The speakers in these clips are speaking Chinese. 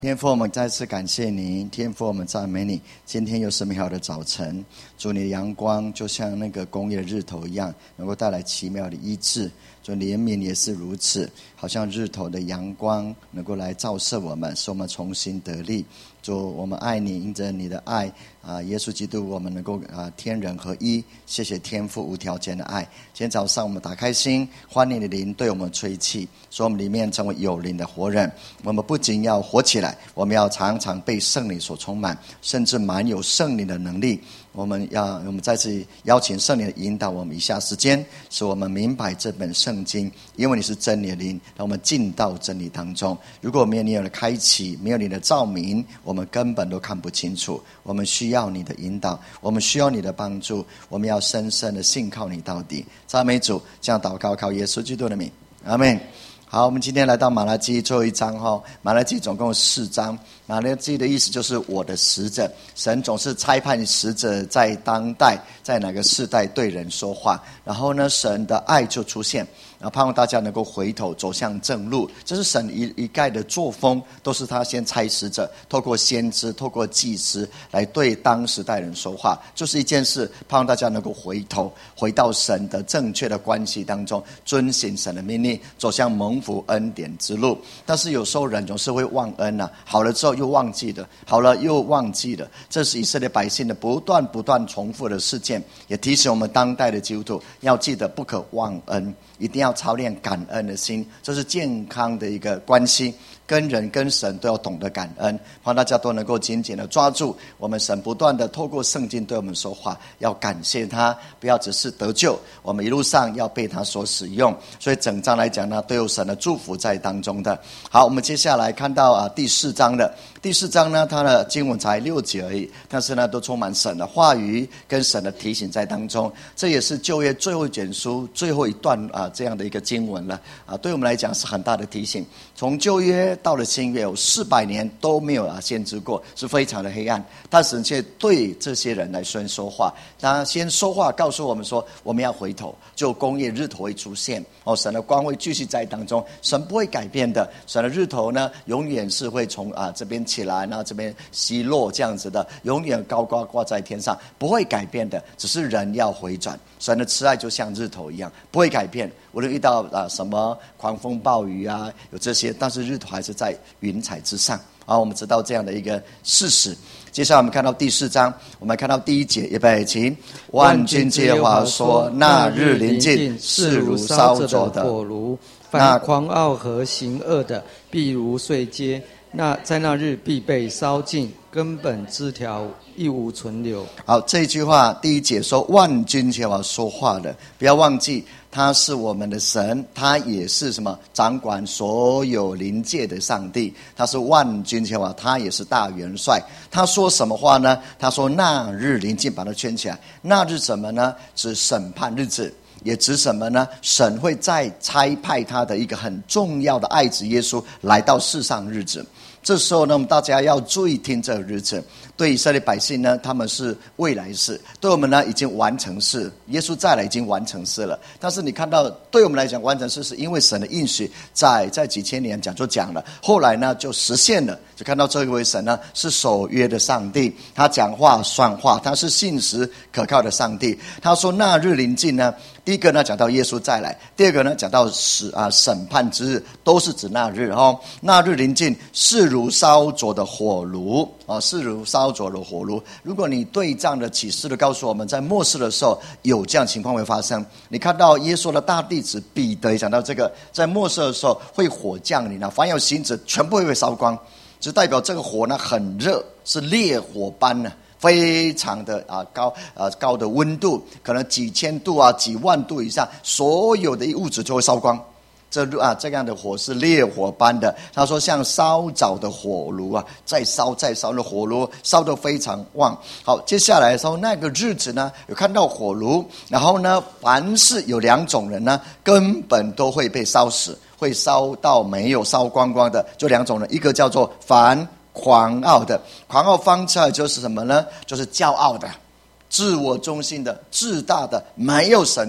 天父，我们再次感谢你，天父，我们赞美你。今天又是美好的早晨，主，你的阳光就像那个公义的日头一样，能够带来奇妙的医治。主，怜悯也是如此，好像日头的阳光能够来照射我们，使我们重新得力。主，我们爱你，因着你的爱耶稣基督，我们能够天人合一。谢谢天父无条件的爱。今天早上我们打开心，欢迎你的灵对我们吹气，使我们里面成为有灵的活人。我们不仅要活起来，我们要常常被圣灵所充满，甚至满有圣灵的能力。我们再次邀请圣灵的引导我们以下时间，使我们明白这本圣经，因为你是真理的灵，让我们进到真理当中。如果没有你的开启，没有你的照明，我们根本都看不清楚。我们需要你的引导，我们需要你的帮助，我们要深深的信靠你到底。赞美主，这样祷告靠耶稣基督的名，阿们。好，我们今天来到马拉基最后一章哈。马拉基总共有4章，马拉基的意思就是我的使者。神总是差派使者在当代，在哪个世代对人说话，然后呢，神的爱就出现，然后盼望大家能够回头走向正路。这是神一概的作风，都是他先差使者，透过先知，透过祭司来对当时代人说话，就是一件事，盼望大家能够回头，回到神的正确的关系当中，遵行神的命令，走向蒙福恩典之路。但是有时候人总是会忘恩好了之后又忘记了，好了又忘记了，这是以色列百姓的不断重复的事件，也提醒我们当代的基督徒要记得不可忘恩，一定要操练感恩的心，这是健康的一个关系，跟人跟神都要懂得感恩。盼望大家都能够紧紧的抓住我们神不断的透过圣经对我们说话，要感谢他，不要只是得救，我们一路上要被他所使用。所以整章来讲呢，都有神的祝福在当中的。好，我们接下来看到第4章了。第4章呢，它的经文才6节而已，但是呢，都充满神的话语跟神的提醒在当中。这也是旧约最后一卷书最后一段这样的一个经文了对我们来讲是很大的提醒。从旧约到了新约，有400年都没有先知过，是非常的黑暗。但神却对这些人来说话，他先说话告诉我们说，我们要回头，就公义日头会出现神的光会继续在当中，神不会改变的。神的日头呢，永远是会从这边起来，然后这边西落这样子的，永远高高挂在天上，不会改变的。只是人要回转，神的慈爱就像日头一样，不会改变。无论遇到什么狂风暴雨有这些，但是日头还是在云彩之上我们知道这样的一个事实。接下来我们看到第4章，我们看到第1节，预备起。万军之耶和华说，那日临近，是如烧着的火炉，凡狂傲和行恶的，必如碎秸。在那日必被烧尽，根本枝条一无存留。 好，这一句话第1节说万军之耶和华说话的，不要忘记他是我们的神，他也是什么掌管所有灵界的上帝，他是万军之耶和华，他也是大元帅。他说什么话呢？他说那日临近，把它圈起来。那日什么呢？指审判日子，也指什么呢？神会再差派他的一个很重要的爱子耶稣来到世上日子。这时候呢，我们大家要注意听这个日子。对以色列百姓呢，他们是未来式；对我们呢，已经完成式。耶稣再来已经完成式了。但是你看到，对我们来讲，完成式是因为神的应许在几千年就讲了，后来呢就实现了。就看到这位神呢是守约的上帝，他讲话算话，他是信实可靠的上帝。他说那日临近呢，第一个呢讲到耶稣再来，第二个呢讲到审判之日，都是指那日那日临近，是如烧着的火炉是如烧着的火炉。如果你对这样的启示的告诉我们，在末世的时候有这样情况会发生。你看到耶稣的大弟子彼得也讲到这个，在末世的时候会火降临凡有形质全部会被烧光，只代表这个火呢很热，是烈火般非常的高的温度，可能几千度几万度以上，所有的物质就会烧光。这样的火是烈火般的。他说像烧着的火炉再烧的火炉，烧得非常旺。好，接下来说那个日子呢，有看到火炉，然后呢，凡是有2种人呢，根本都会被烧死，会烧到没有烧光光的，就2种人，一个叫做凡狂傲的，狂傲翻出来就是什么呢？就是骄傲的，自我中心的，自大的，没有神的，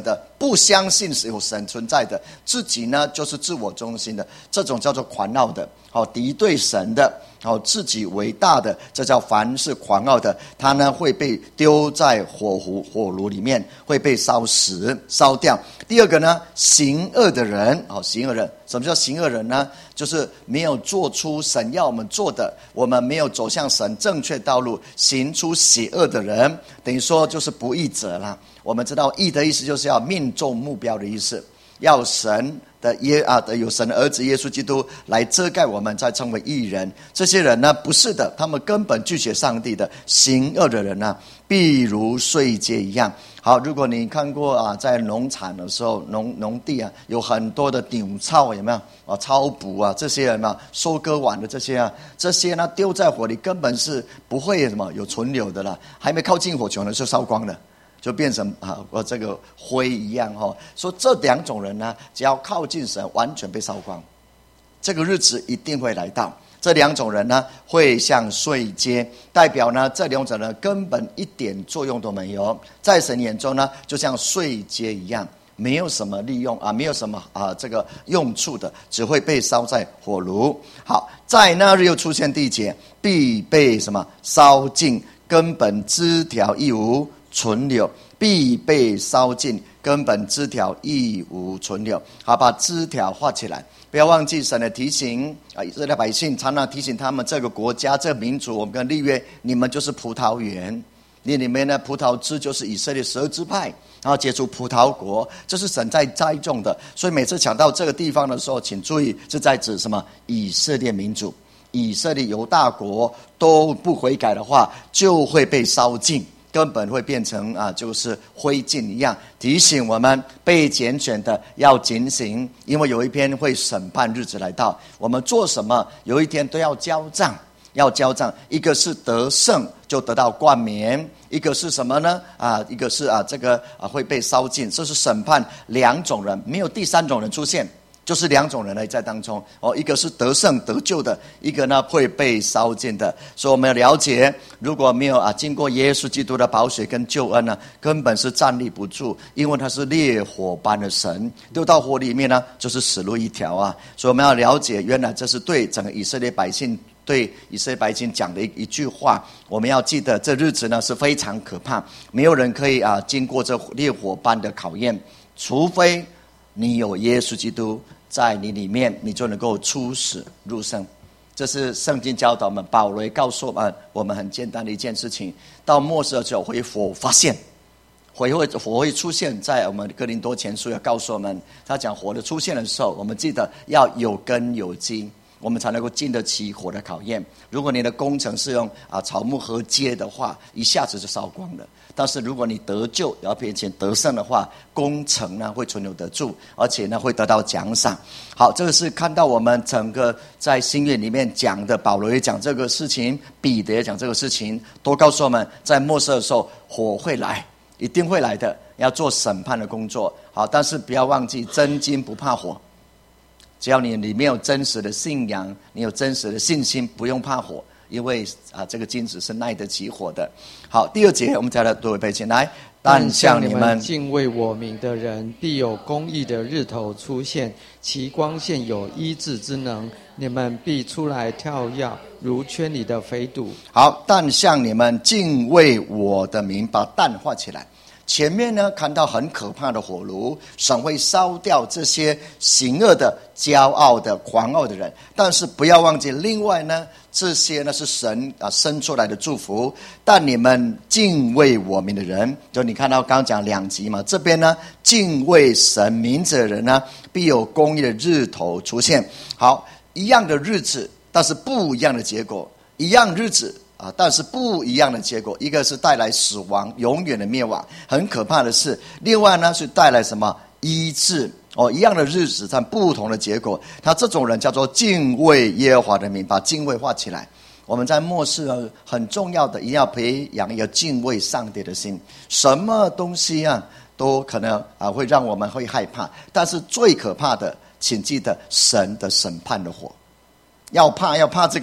不相信是有神存在的，自己呢就是自我中心的，这种叫做狂傲的，敌对神的，自己为大的，这叫凡是狂傲的，他呢会被丢在火炉里面，会被烧死烧掉。第二个呢，行恶的人，行恶人，什么叫行恶人呢？就是没有做出神要我们做的，我们没有走向神正确道路，行出邪恶的人，等于说就是不义者啦。我们知道义的意思就是要命中目标的意思，要神的有神的儿子耶稣基督来遮盖我们，再成为义人。这些人呢，不是的，他们根本拒绝上帝的。行恶的人呢，必如碎秸一样。好，如果你看过在农场的时候，农地有很多的牛草，有没有草埔这些有没有收割完的这些呢丢在火里，根本是不会有存留的了，还没靠近火球呢就烧光了，就变成这个灰一样说这两种人呢，只要靠近神，完全被烧光。这个日子一定会来到。这两种人呢，会像碎秸，代表呢这两种人根本一点作用都没有，在神眼中呢，就像碎秸一样，没有什么利用没有什么这个用处的，只会被烧在火炉。好，在那日又出现第一节，必被什么烧尽，根本枝条一无存留，必被烧尽，根本枝条一无存留。好，把枝条画起来。不要忘记神的提醒以色列百姓常常提醒他们，这个国家这个民族，我们跟立约，你们就是葡萄园，你里面的葡萄枝就是以色列12支派，然后结出葡萄国，这是神在栽种的。所以每次讲到这个地方的时候，请注意是在指什么？以色列民族，以色列犹大国都不悔改的话，就会被烧尽，根本会变成就是灰烬一样。提醒我们被拣选的要警醒，因为有一天会审判日子来到，我们做什么有一天都要交账，一个是得胜就得到冠冕，一个是什么呢？一个是这个会被烧尽，这是审判两种人，没有第三种人出现，就是两种人来在当中一个是得胜得救的，一个呢会被烧尽的。所以我们要了解，如果没有经过耶稣基督的宝血跟救恩呢，根本是站立不住，因为他是烈火般的神，丢到火里面呢就是死路一条所以我们要了解，原来这是对整个以色列百姓，对以色列百姓讲的一句话。我们要记得这日子呢是非常可怕，没有人可以经过这烈火般的考验，除非你有耶稣基督在你里面，你就能够出死入生。这是圣经教导我们，保罗告诉我们很简单的一件事情，到末世的时候会火发现，火会出现在我们哥林多前书要告诉我们，他讲火的出现的时候，我们记得要有根有基，我们才能够经得起火的考验。如果你的工程是用草木合接的话，一下子就烧光了。但是如果你得救，要变成得胜的话，工程呢会存留得住，而且呢会得到奖赏。好，这个是看到我们整个在新约里面讲的，保罗也讲这个事情，彼得也讲这个事情，都告诉我们，在末世的时候火会来，一定会来的，要做审判的工作。好，但是不要忘记，真金不怕火。只要你里面有真实的信仰，你有真实的信心，不用怕火，因为这个金子是耐得起火的。好，第二节我们再来读一遍，请来。 但向你们敬畏我名的人，必有公义的日头出现，其光线有医治之能，你们必出来跳跃，如圈里的肥犊。 好，但向你们敬畏我的名，把但画起来。前面呢看到很可怕的火炉，神会烧掉这些行恶的、骄傲的、狂傲的人，但是不要忘记，另外呢这些呢是神生出来的祝福。但你们敬畏我名的人，就你看到刚刚讲两集嘛，这边呢敬畏神名字的人呢，必有公义的日头出现。好，一样的日子，但是不一样的结果。一样日子但是不一样的结果，一个是带来死亡，永远的灭亡，很可怕的事。另外呢是带来什么？医治。一样的日子，但不同的结果。他这种人叫做敬畏耶和华的名，把敬畏画起来。我们在末世很重要的，一定要培养一个敬畏上帝的心。什么东西都可能会让我们会害怕，但是最可怕的，请记得神的审判的火。要怕这个，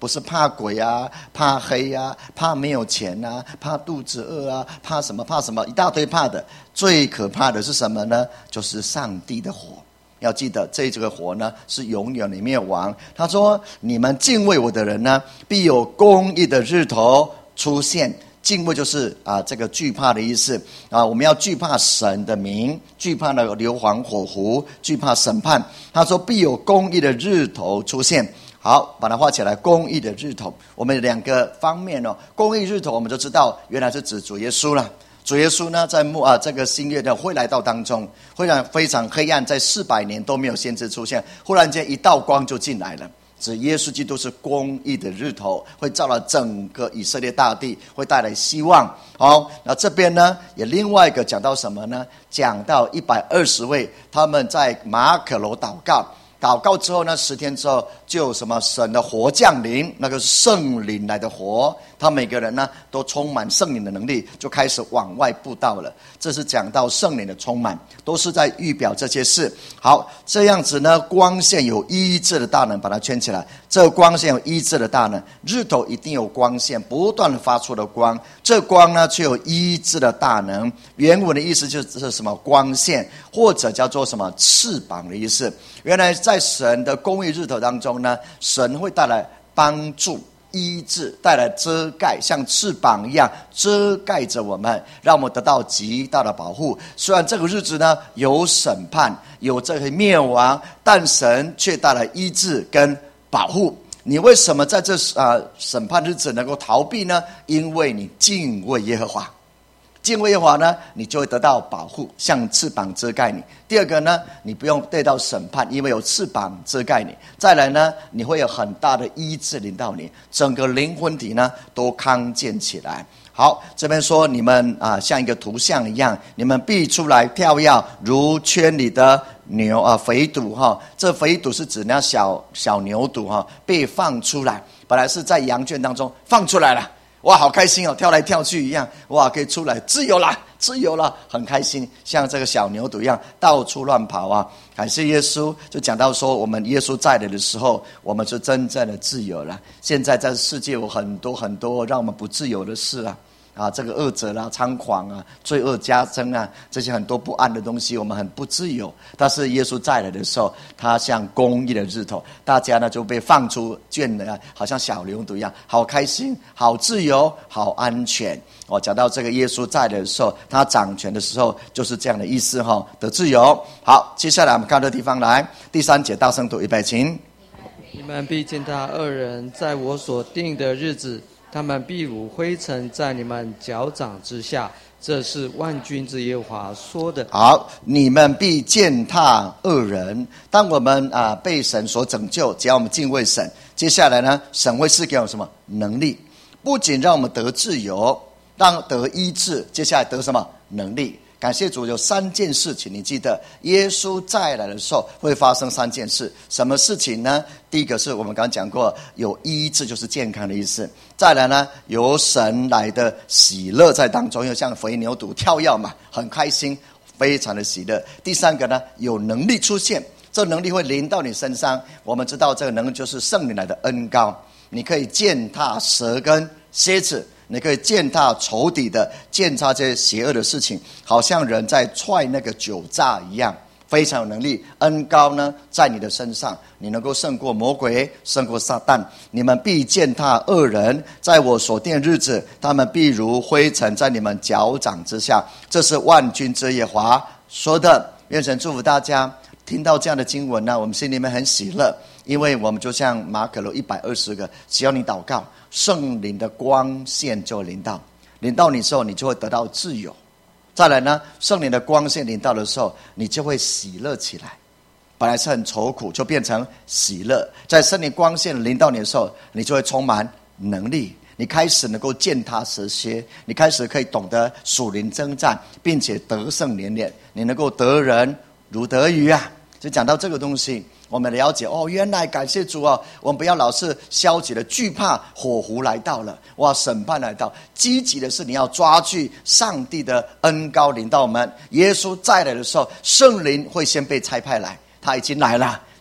不是怕鬼啊，怕黑啊，怕没有钱啊，怕肚子饿啊，怕什么一大堆怕的。最可怕的是什么呢？就是上帝的火。要记得这个火呢是永远的灭亡。他说你们敬畏我的人呢，必有公义的日头出现。敬畏就是这个惧怕的意思我们要惧怕神的名，惧怕那个硫磺火湖，惧怕审判。他说必有公义的日头出现。好，把它画起来。公义的日头，我们两个方面公义日头我们就知道原来是指主耶稣了。主耶稣呢在这个新约的会来到当中，会让非常黑暗，在400年都没有先知出现，忽然间一道光就进来了。指耶稣基督是公义的日头，会照了整个以色列大地，会带来希望。好，那这边呢也另外一个讲到什么呢？讲到120位他们在马可楼祷告之后呢，10天之后就有什么神的火降临，那个是圣灵来的火，他每个人呢都充满圣灵的能力，就开始往外布道了。这是讲到圣灵的充满，都是在预表这些事。好，这样子呢，光线有医治的大能，把它圈起来。这个光线有医治的大能，日头一定有光线不断的发出的光，这光呢却有医治的大能。原文的意思就是什么光线，或者叫做什么翅膀的意思。原来在神的公义日头当中呢，神会带来帮助、医治，带来遮盖，像翅膀一样遮盖着我们，让我们得到极大的保护。虽然这个日子呢有审判，有这个灭亡，但神却带来医治跟保护。你为什么在这审判日子能够逃避呢？因为你敬畏耶和华。敬畏耶和华呢，你就会得到保护，像翅膀遮盖你。第二个呢，你不用对到审判，因为有翅膀遮盖你。再来呢，你会有很大的医治临到你，整个灵魂体呢都康健起来。好，这边说你们像一个图像一样，你们必出来跳跃，如圈里的牛肥犊这肥犊是指那小牛犊被放出来，本来是在羊圈当中放出来了。哇，好开心跳来跳去一样，哇，可以出来，自由了，很开心，像这个小牛犊一样到处乱跑感谢耶稣。就讲到说，我们耶稣在的时候，我们是真正的自由了。现在在世界有很多让我们不自由的事这个恶者啦、猖狂罪恶加增这些很多不安的东西，我们很不自由。但是耶稣再来的时候，他像公义的日头，大家呢就被放出圈了，好像小牛犊一样，好开心，好自由，好安全。讲到这个耶稣在的时候，他掌权的时候，就是这样的意思得自由。好，接下来我们看这地方来，第3节，大声读预备，请。 你们必见他2人，在我所定的日子，他们必如灰尘在你们脚掌之下，这是万军之耶和华说的。 好，你们必践踏恶人。当我们被神所拯救，只要我们敬畏神，接下来呢，神会赐给我们什么能力？不仅让我们得自由，让得医治，接下来得什么能力？感谢主，有3件事情，你记得耶稣再来的时候会发生3件事。什么事情呢？第一个是我们刚刚讲过，有医治就是健康的意思。再来呢，有神来的喜乐在当中，又像肥牛犊跳跃嘛，很开心，非常的喜乐。第3个呢，有能力出现，这能力会临到你身上。我们知道这个能力就是圣灵来的恩膏，你可以践踏蛇跟蝎子，你可以践踏仇敌的，践踏这些邪恶的事情，好像人在踹那个酒榨一样，非常有能力。恩膏呢在你的身上，你能够胜过魔鬼，胜过撒旦。你们必践踏恶人，在我所定的日子，他们必如灰尘在你们脚掌之下，这是万军之耶和华说的。愿神祝福大家。听到这样的经文呢，我们心里面很喜乐，因为我们就像马可楼120个，只要你祷告，圣灵的光线就临到你之后，你就会得到自由。再来呢，圣灵的光线临到的时候，你就会喜乐起来，本来是很愁苦，就变成喜乐。在圣灵光线临到你的时候，你就会充满能力，你开始能够践踏蛇蝎，你开始可以懂得属灵征战，并且得胜连连，你能够得人如得鱼就讲到这个东西，我们了解原来感谢主我们不要老是消极的惧怕火湖来到了，审判来到，积极的是你要抓住上帝的恩膏临到我们。耶稣再来的时候，圣灵会先被差派来，他已经来了，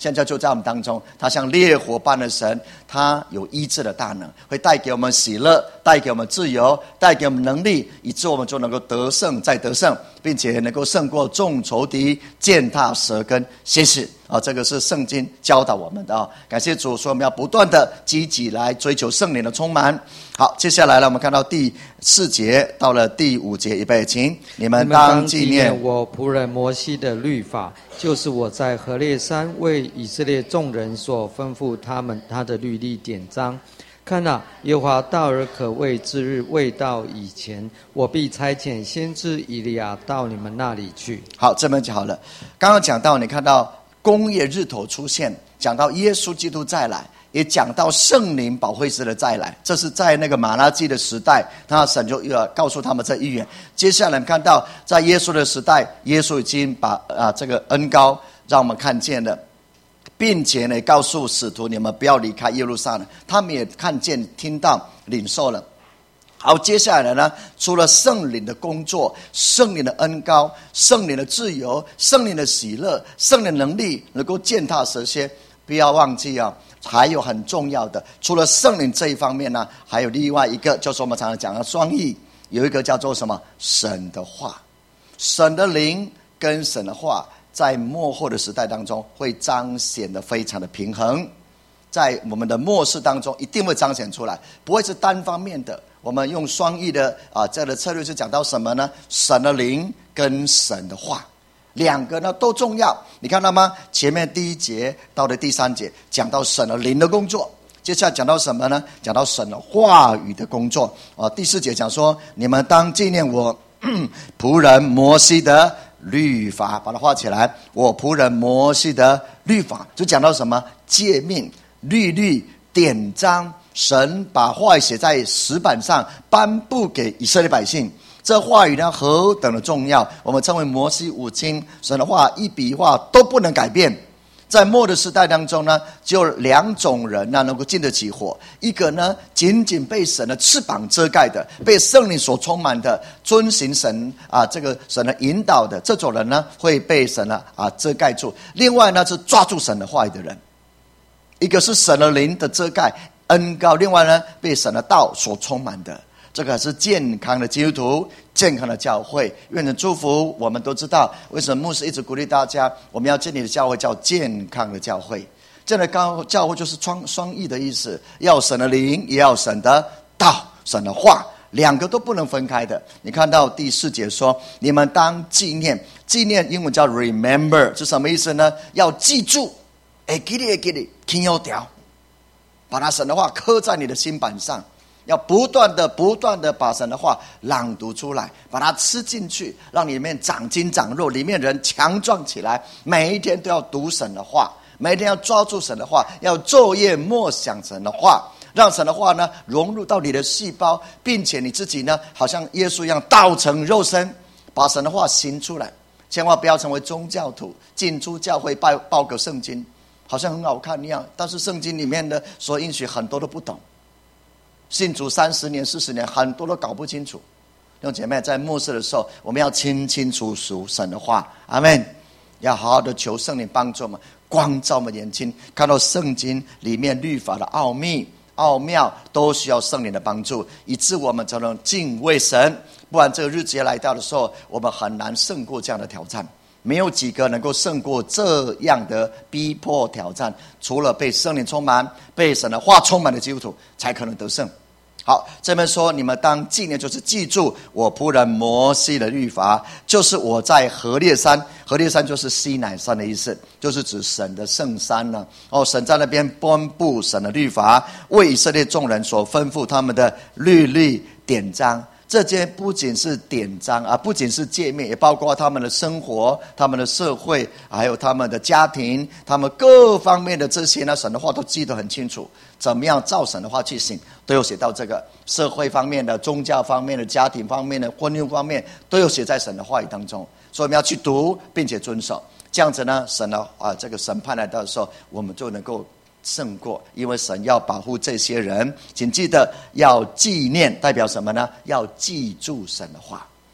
现在就在我们当中。他像烈火般的神，他有医治的大能，会带给我们喜乐，带给我们自由，带给我们能力，以致我们就能够得胜再得胜，并且能够胜过众仇敌，践踏蛇跟蝎子。这个是圣经教导我们的。感谢主，说我们要不断的积极来追求圣灵的充满。好，接下来呢，我们看到第4节到了第5节，预备，请你们当纪念我仆人摩西的律法，就是我在何烈山为以色列众人所吩咐他的律例典章。看啊，耶和华大而可畏之日未到以前，我必差遣先知以利亚到你们那里去。 好，这边就好了。刚刚讲到，你看到公义日头出现，讲到耶稣基督再来，也讲到圣灵保惠师的再来。这是在那个马拉基的时代，他神就告诉他们这预言。接下来看到在耶稣的时代，耶稣已经把这个恩膏让我们看见了，并且呢告诉使徒，你们不要离开耶路撒冷。他们也看见、听到、领受了。好，接下来呢，除了圣灵的工作、圣灵的恩膏、圣灵的自由、圣灵的喜乐、圣灵的能力能够践踏蛇蝎，不要忘记还有很重要的，除了圣灵这一方面呢，还有另外一个，就是我们常常讲的双义，有一个叫做什么？神的话。神的灵跟神的话在末后的时代当中会彰显得非常的平衡，在我们的末世当中一定会彰显出来，不会是单方面的。我们用双义的这样的策略是讲到什么呢？神的灵跟神的话，两个呢都重要。你看到吗？前面第1节到了第3节讲到神的灵的工作，接下来讲到什么呢？讲到神的话语的工作。第4节讲说，你们当纪念我仆人摩西的律法，把它画起来。我仆人摩西的律法，就讲到什么？诫命、律例、典章。神把话语写在石板上，颁布给以色列百姓。这话语呢何等的重要，我们称为摩西五经。神的话一笔一画都不能改变。在末的时代当中呢，只有2种人呢能够经得起火。一个呢仅仅被神的翅膀遮盖的，被圣灵所充满的，遵行神这个神的引导的，这种人呢会被神遮盖住。另外呢是抓住神的话语的人，一个是神的灵的遮盖恩膏，另外呢被神的道所充满的，这个是健康的基督徒，健康的教会。愿神祝福。我们都知道为什么牧师一直鼓励大家，我们要建立的教会叫健康的教会。这样的教会就是双义的意思，要神的灵，也要神的道，神的话，两个都不能分开的。你看到第4节说，你们当纪念，纪念英文叫 remember， 是什么意思呢？要记住，记得听有条，把那神的话刻在你的心板上，要不断的把神的话朗读出来，把它吃进去，让里面长筋长肉，里面人强壮起来。每一天都要读神的话，每一天要抓住神的话，要昼夜默想神的话，让神的话呢融入到你的细胞，并且你自己呢好像耶稣一样道成肉身，把神的话行出来。千万不要成为宗教徒，进出教会报个圣经，好像很好看一样，但是圣经里面的所应许很多都不懂。信主30年40年，很多都搞不清楚。弟兄姐妹，在末世的时候，我们要清清楚楚神的话，阿们。要好好的求圣灵帮助我们，光照我们眼睛，看到圣经里面律法的奥妙，都需要圣灵的帮助，以致我们才能敬畏神。不然这个日子来到的时候，我们很难胜过这样的挑战。没有几个能够胜过这样的逼迫挑战，除了被圣灵充满、被神的话充满的基督徒，才可能得胜。好，这边说你们当纪念，就是记住我仆人摩西的律法，就是我在何烈山，何烈山就是西乃山的意思，就是指神的圣山呢。神在那边颁布神的律法，为以色列众人所吩咐他们的律例典章。这些不仅是典章不仅是诫命，也包括他们的生活、他们的社会，还有他们的家庭，他们各方面的这些呢，神的话都记得很清楚。怎么样照神的话去行，都有写到这个社会方面的、宗教方面的、家庭方面的、婚姻方面，都有写在神的话语当中。所以我们要去读，并且遵守。这样子呢，神的这个审判来到的时候，我们就能够胜过，因为神要保护这些人。请记得要纪念，代表什么呢？要记住神的话。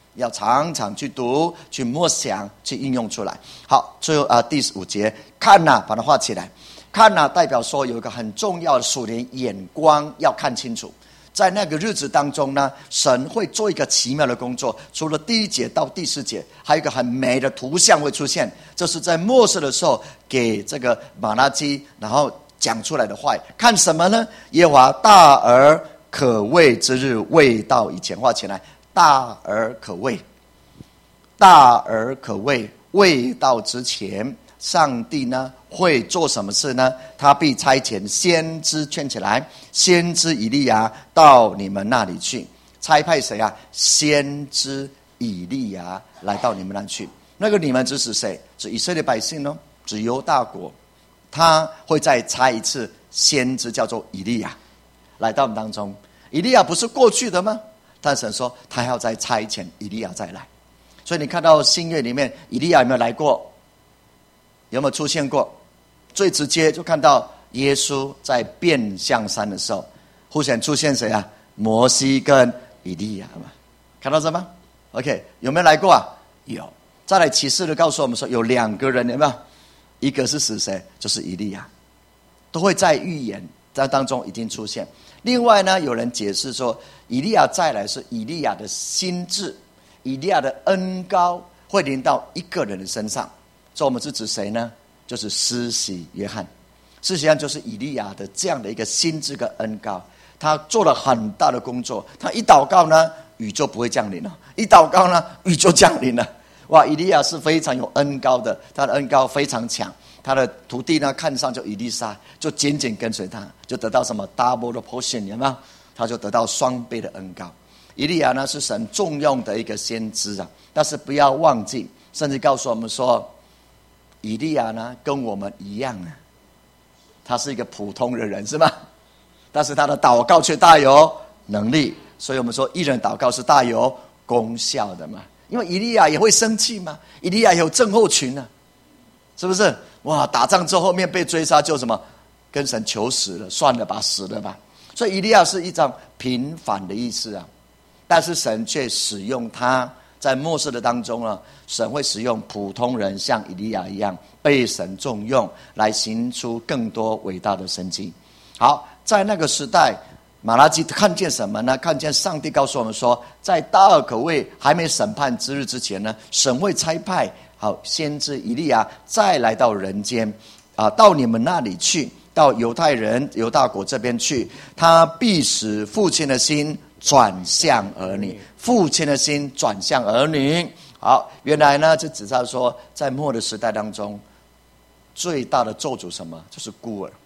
要常常去读、去默想、去应用出来。好，最后第5节，看哪，把它画起来。看哪，代表说有一个很重要的属灵眼光要看清楚。在那个日子当中呢，神会做一个奇妙的工作。除了第1节到第4节，还有一个很美的图像会出现，这是在末世的时候给这个马拉基然后讲出来的话。看什么呢？耶和华大而可畏之日未到以前，画起来。大而可畏，大而可畏，未到之前，上帝呢会做什么事呢？他必差遣先知，圈起来，先知以利亚到你们那里去。差派谁啊？先知以利亚来到你们那里去。那个你们指谁？指以色列百姓哦，指犹大国。他会再差一次先知，叫做以利亚，来到我们当中。以利亚不是过去的吗？但神说他要再差遣以利亚再来。所以你看到新约里面以利亚有没有来过？有没有出现过？最直接就看到耶稣在变象山的时候，忽然出现谁啊？摩西跟以利亚嘛，看到这吗 ？OK， 有没有来过啊？有。再来启示的告诉我们说，有2个人，有没有？一个是死谁？就是以利亚，都会在预言在当中已经出现。另外呢，有人解释说，以利亚再来是以利亚的心志，以利亚的恩膏会临到一个人的身上。所以我们是指谁呢？就是施洗约翰。施洗约翰就是以利亚的这样的一个心志跟恩膏，他做了很大的工作。他一祷告呢，雨就不会降临了；一祷告呢，雨就降临了。哇，以利亚是非常有恩膏的，他的恩膏非常强。他的徒弟呢，看上就以利沙，就紧紧跟随他，就得到什么 double 的 portion， 有没有？他就得到双倍的恩膏。以利亚呢是神重用的一个先知啊，但是不要忘记，甚至告诉我们说，以利亚呢跟我们一样啊，他是一个普通的人，是吗？但是他的祷告却大有能力，所以我们说一人祷告是大有功效的嘛。因为以利亚也会生气嘛，以利亚有症候群啊，是不是？哇，打仗之后后面被追杀就什么，跟神求死了，算了吧，死了吧。所以以利亚是一张平凡的意思啊，但是神却使用他，在末世的当中呢，神会使用普通人像以利亚一样被神重用，来行出更多伟大的神迹。好，在那个时代，马拉基看见什么呢？看见上帝告诉我们说，在大而可畏还没审判之日之前呢，神会差派好先知以利亚再来到人间啊，到你们那里去，到犹太人犹大国这边去。他必使父亲的心转向儿女，父亲的心转向儿女。好，原来呢，这指到说，在末的时代当中，最大的咒诅什么？就是孤儿。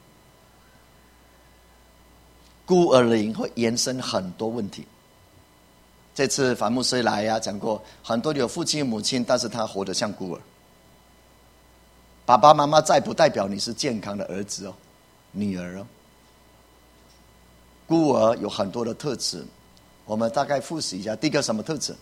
孤儿灵会延伸很多问题。这次樊牧师来呀，讲过很多有父亲母亲，但是他活得像孤儿。爸爸妈妈在不代表你是健康的儿子哦，女儿哦。孤儿有很多的特质，我们大概复习一下。第一个什么特质？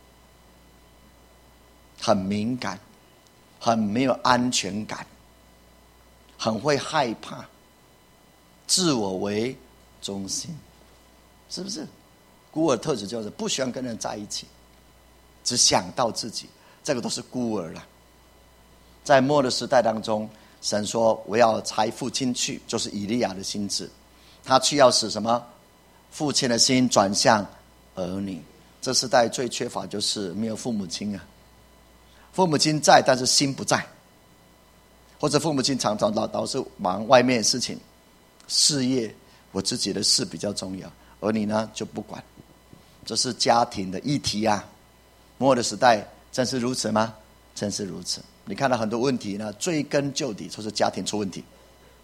很敏感，很没有安全感，很会害怕，自我为中心，是不是？孤儿特质就是不喜欢跟人在一起，只想到自己，这个都是孤儿了。在末的时代当中，神说我要差父亲去，就是以利亚的心志，他去要使什么？父亲的心转向儿女。这时代最缺乏就是没有父母亲啊，父母亲在，但是心不在，或者父母亲常常老是忙外面的事情，事业，我自己的事比较重要，而你呢就不管。这是家庭的议题啊。末的时代真是如此吗？真是如此。你看到很多问题呢，追根究底就是家庭出问题。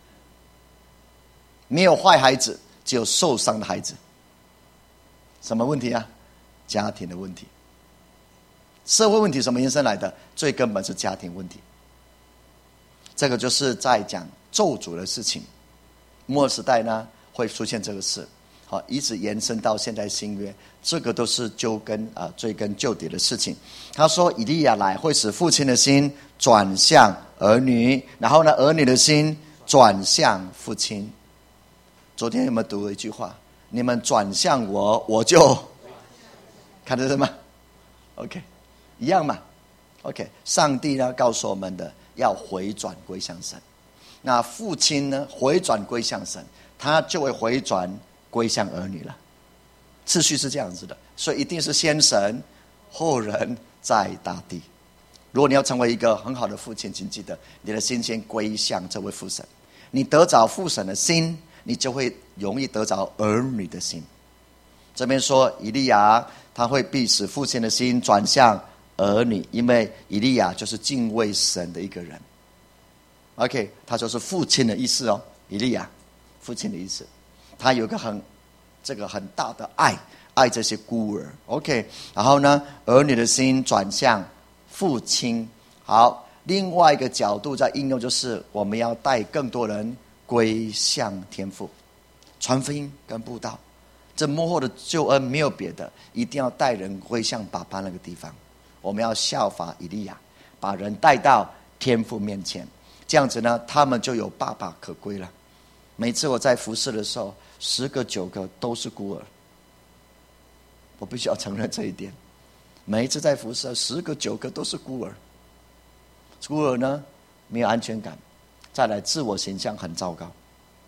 没有坏孩子，只有受伤的孩子。什么问题啊？家庭的问题。社会问题什么延伸来的？最根本是家庭问题。这个就是在讲咒诅的事情。末时代呢会出现这个事，好，一直延伸到现在新约，这个都是追根究底的事情。他说以利亚来会使父亲的心转向儿女，然后呢儿女的心转向父亲。昨天有没有读了一句话？你们转向我，我就看得到吗 OK， 一样嘛。OK， 上帝呢告诉我们的要回转归向神，那父亲呢回转归向神，他就会回转归向儿女了。次序是这样子的，所以一定是先神后人在大地。如果你要成为一个很好的父亲，请记得你的心先归向这位父神。你得着父神的心，你就会容易得着儿女的心。这边说以利亚他会必使父亲的心转向儿女，因为以利亚就是敬畏神的一个人。OK， 他就是父亲的意思哦，以利亚父亲的意思，他有一个很大的爱这些孤儿。OK， 然后呢，儿女的心转向父亲。好，另外一个角度在应用，就是我们要带更多人归向天父，传福音跟布道。这幕后的救恩没有别的，一定要带人归向爸爸那个地方。我们要效法以利亚，把人带到天父面前，这样子呢，他们就有爸爸可归了。每次我在服侍的时候，10个9个都是孤儿，我必须要承认这一点。每一次在服侍，10个9个都是孤儿。孤儿呢，没有安全感，再来自我形象很糟糕，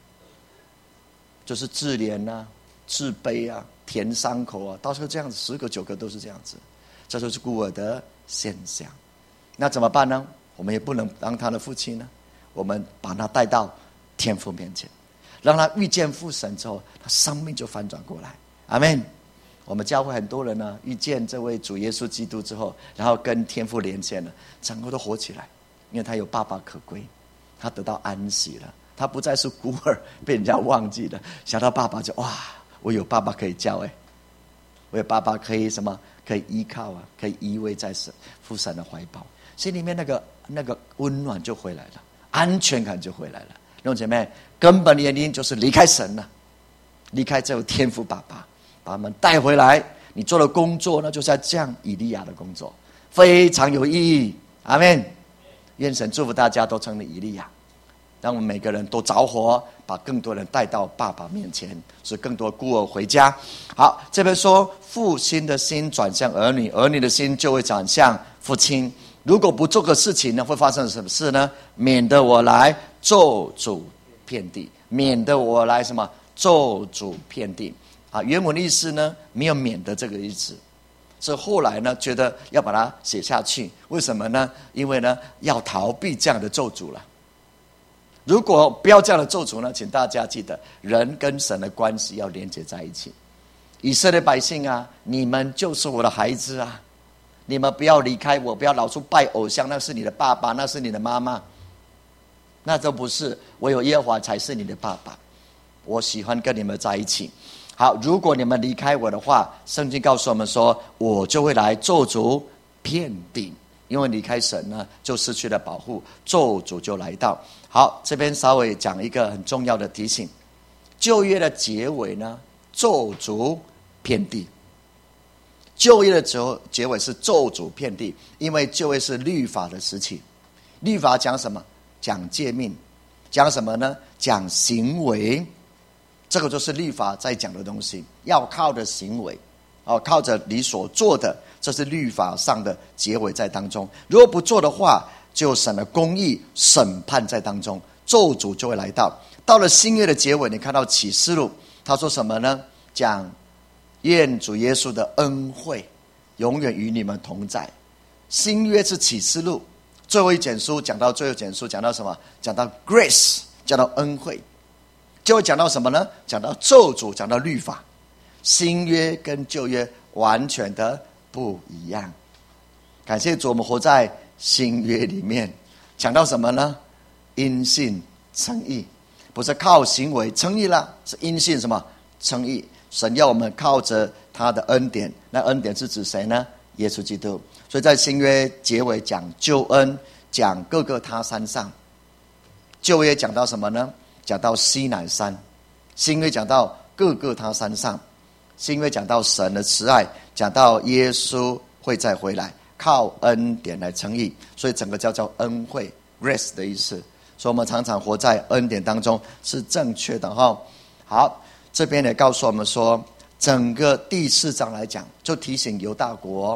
就是自怜啊、自卑啊、填伤口啊，到时候这样子，10个9个都是这样子，这就是孤儿的现象。那怎么办呢？我们也不能当他的父亲呢，我们把他带到天父面前，让他遇见父神之后，他生命就翻转过来。阿们。我们教会很多人呢，遇见这位主耶稣基督之后，然后跟天父连线了，整个都活起来，因为他有爸爸可归，他得到安息了，他不再是孤儿被人家忘记了，想到爸爸就哇，我有爸爸可以叫，我有爸爸可以什么，可以依靠啊，可以依偎在父神的怀抱，心里面那个温暖就回来了，安全感就回来了。弟兄姐妹，根本的原因就是离开神了，离开这位天父爸爸，把他们带回来。你做的工作呢，就是要这样以利亚的工作，非常有意义。阿们。愿神祝福大家都成了以利亚，让我们每个人都着火，把更多人带到爸爸面前，使更多孤儿回家。好，这边说父亲的心转向儿女，儿女的心就会转向父亲。如果不做个事情呢，会发生什么事呢？免得我来咒诅遍地，免得我来什么咒诅遍地啊？原文的意思呢，没有免得这个意思，是后来呢觉得要把它写下去。为什么呢？因为呢要逃避这样的咒诅了。如果不要这样的咒诅呢，请大家记得，人跟神的关系要连接在一起。以色列百姓啊，你们就是我的孩子啊，你们不要离开我，不要老是拜偶像，那是你的爸爸，那是你的妈妈，那都不是，唯有耶和华才是你的爸爸。我喜欢跟你们在一起。好，如果你们离开我的话，圣经告诉我们说，我就会来咒诅遍地。因为离开神呢，就失去了保护，咒诅就来到。好，这边稍微讲一个很重要的提醒，旧约的结尾呢，咒诅遍地。旧约的结尾是咒诅遍地，因为旧约是律法的时期。律法讲什么？讲诫命。讲什么呢？讲行为。这个就是律法在讲的东西，要靠着行为，靠着你所做的，这是律法上的结尾在当中。如果不做的话，就神的公义审判在当中，咒诅就会来到。到了新约的结尾，你看到启示录，他说什么呢？讲愿主耶稣的恩惠永远与你们同在。新约是启示录最后一卷书，讲到最后一卷书讲到什么？讲到 grace， 讲到恩惠，就会讲到什么呢？讲到咒诅，讲到律法。新约跟旧约完全的不一样。感谢主，我们活在新约里面。讲到什么呢？因信称义，不是靠行为称义啦，是因信什么称义。神要我们靠着他的恩典，那恩典是指谁呢？耶稣基督。所以在新约结尾讲救恩，讲各个他山上。旧约讲到什么呢？讲到西乃山。新约讲到各个他山上。新约讲到神的慈爱，讲到耶稣会再回来，靠恩典来称义，所以整个叫恩惠 grace 的意思。所以我们常常活在恩典当中是正确的。好，这边也告诉我们说，整个第4章来讲，就提醒犹大国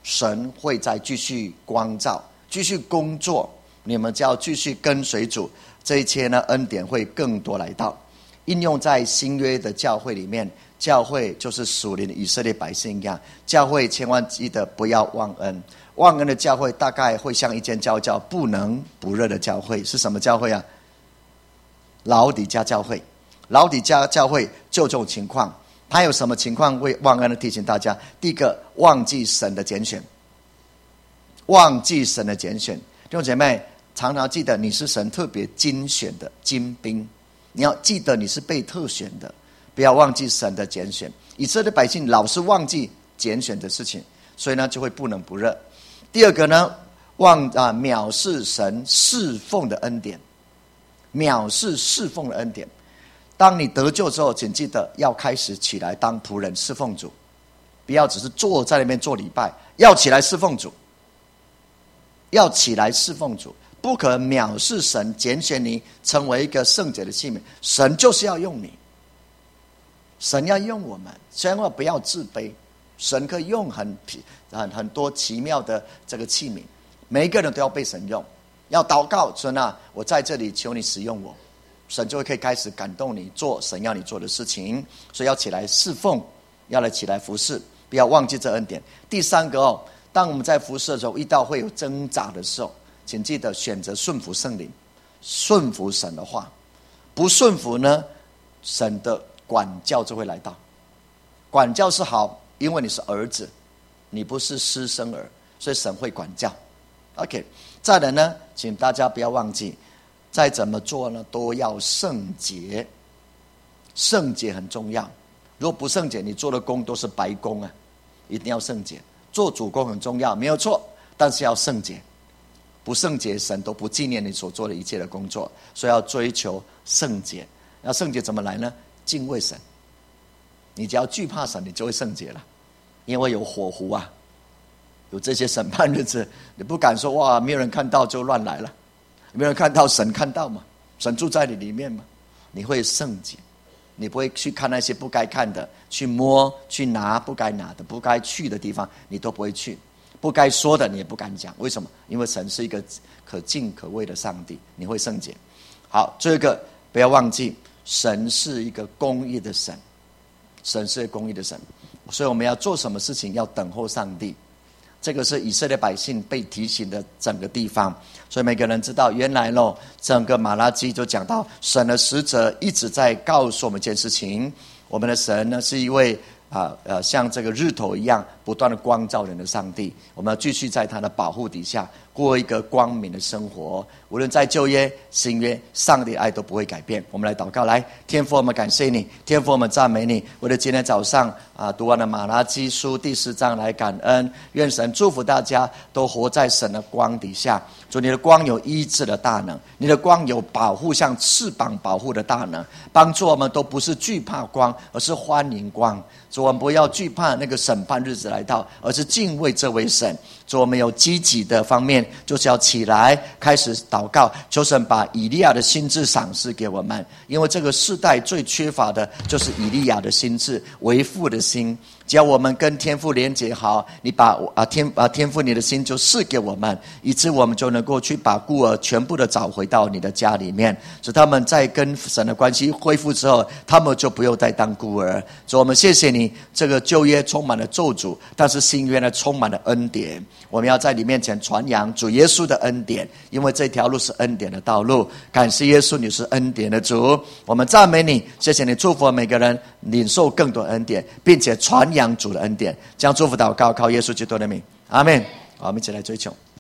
神会再继续光照，继续工作，你们就要继续跟随主，这一切呢，恩典会更多来到。应用在新约的教会里面，教会就是属灵的以色列百姓一样，教会千万记得不要忘恩。忘恩的教会大概会像一间教会叫不能不热的教会。是什么教会啊？老底嘉教会。老底嘉教会就这种情况，他有什么情况会忘恩的？提醒大家，第一个，忘记神的拣选，忘记神的拣选。弟兄姐妹，常常记得你是神特别精选的精兵，你要记得你是被特选的，不要忘记神的拣选。以色列百姓老是忘记拣选的事情，所以呢就会不能不热。第二个呢，藐视神侍奉的恩典，藐视侍奉的恩典。当你得救之后，请记得要开始起来当仆人侍奉主，不要只是坐在那边做礼拜，要起来侍奉主，要起来侍奉主，不可藐视神拣选你成为一个圣洁的器皿。神就是要用你，神要用我们，千万不要自卑。神可以用很多奇妙的这个器皿，每一个人都要被神用。要祷告，神啊，我在这里求你使用我，神就会可以开始感动你做神要你做的事情。所以要起来侍奉，要来起来服侍，不要忘记这恩典。第三个当我们在服侍的时候遇到会有挣扎的时候，请记得选择顺服圣灵，顺服神的话。不顺服呢，神的管教就会来到。管教是好，因为你是儿子，你不是私生儿，所以神会管教。 OK， 再来呢，请大家不要忘记，再怎么做呢都要圣洁。圣洁很重要，如果不圣洁，你做的工都是白工啊，一定要圣洁。做主工很重要，没有错，但是要圣洁。不圣洁，神都不纪念你所做的一切的工作，所以要追求圣洁。那圣洁怎么来呢？敬畏神。你只要惧怕神，你就会圣洁了，因为有火湖啊，有这些审判日子，你不敢说哇，没有人看到就乱来了，没有人看到，神看到嘛，神住在你里面嘛，你会圣洁，你不会去看那些不该看的，去摸去拿不该拿的，不该去的地方你都不会去，不该说的你也不敢讲。为什么？因为神是一个可敬可畏的上帝，你会圣洁。好，最后一个不要忘记，神是一个公义的神，神是公义的神，所以我们要做什么事情要等候上帝。这个是以色列百姓被提醒的整个地方，所以每个人知道，原来整个马拉基就讲到，神的使者一直在告诉我们一件事情，我们的神呢是一位像这个日头一样不断的光照人的上帝，我们要继续在他的保护底下过一个光明的生活。无论在旧约新约，上帝的爱都不会改变。我们来祷告，来，天父，我们感谢你，天父，我们赞美你，为了今天早上读完了马拉基书第4章来感恩。愿神祝福大家都活在神的光底下。主，你的光有医治的大能，你的光有保护，像翅膀保护的大能，帮助我们都不是惧怕光，而是欢迎光。主，我们不要惧怕那个审判日子来到，而是敬畏这位神。主，我们有积极的方面，就是要起来开始祷告，求神把以利亚的心志赏赐给我们，因为这个世代最缺乏的就是以利亚的心志，为父的心。只要我们跟天父连结好，你把天父你的心就赐给我们，以致我们就能够去把孤儿全部的找回到你的家里面，使他们在跟神的关系恢复之后，他们就不用再当孤儿。所以我们谢谢你，这个旧约充满了咒诅，但是新约呢充满了恩典。我们要在你面前传扬主耶稣的恩典，因为这条路是恩典的道路。感谢耶稣，你是恩典的主，我们赞美你，谢谢你祝福每个人领受更多恩典，并且传扬主的恩典。将祝福祷告靠耶稣基督的名，阿们。好，我们一起来追求。